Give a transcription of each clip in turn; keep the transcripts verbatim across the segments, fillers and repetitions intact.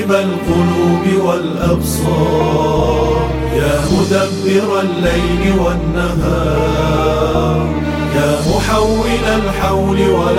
مقلب القلوب والأبصار، يا مدبر الليل والنهار، يا محول الحول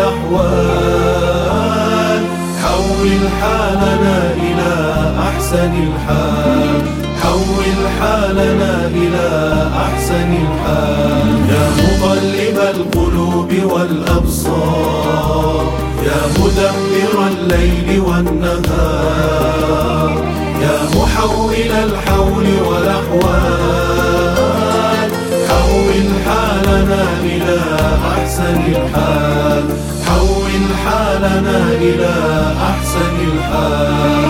والأحوال، حول حالنا إلى أحسن الحال، حول حالنا إلى أحسن الحال. يا مقلب القلوب والأبصار، يا مدبر الليل والنهار، يا محول الحول والأحوال، حول حالنا إلى أحسن الحال، حول حالنا إلى أحسن الحال.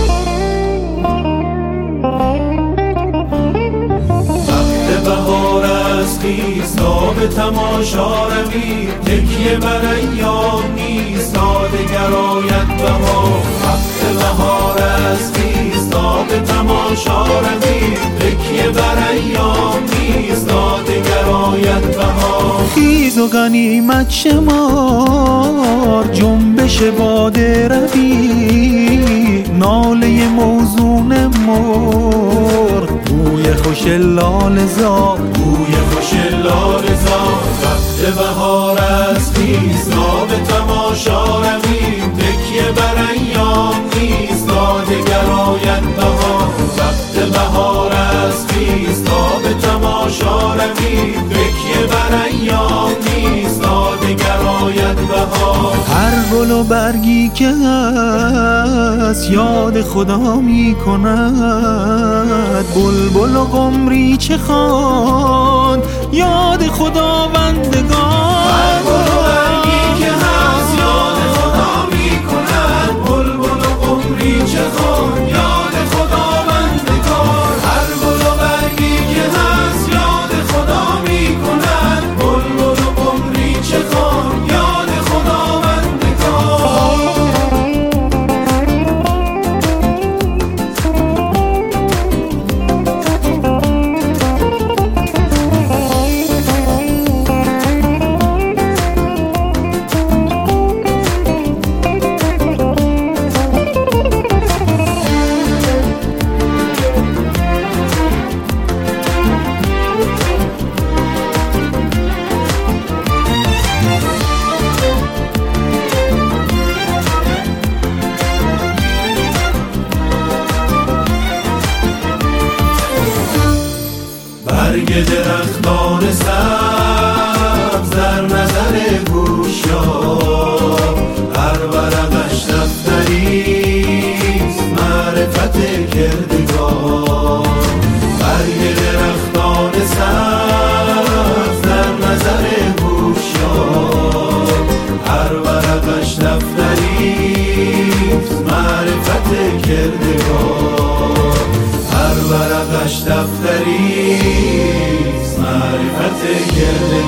بهار است ایستاد تماشا روید، تکیه بر ایام نیست تا دگر آید بهار. وقت بهار است ایستاد تماشا روید، تکیه بر ایام نیست تا دگر آید بهار. خیز و غنیمت شمار، جنبش باده روی، ناله موزون مر، بوی خوش لاله زار، بوی خوش لاله زار. وقت بهار است ایستاد تماشا روید، تکیه بر ایام نیست تا دگر آید بهار. وقت بهار است ایستاد تماشا روید، تکیه بر ایام نیست تا دگر آید بهار. هر گل و برگی که هست یاد خدا می کند، بلبل و قمری چه خواند یاد خداوندگان. هر گل و برگی که هست یاد خدا می کند، بلبل و قمری چه خواند یاد خداوندگان. هر گل و برگی که هست یاد خدا می کند، بلبل و قمری چه خواند یاد خداوندگان. برگ درختان سبز در نظر گوشیار، هر ورقش دفتریست معرفت کردگار. برگ درختان سبز در نظر گوشیار، هر ورقش دفتریست معرفت کردگار. هر ورقش دفتریست معرفت کرده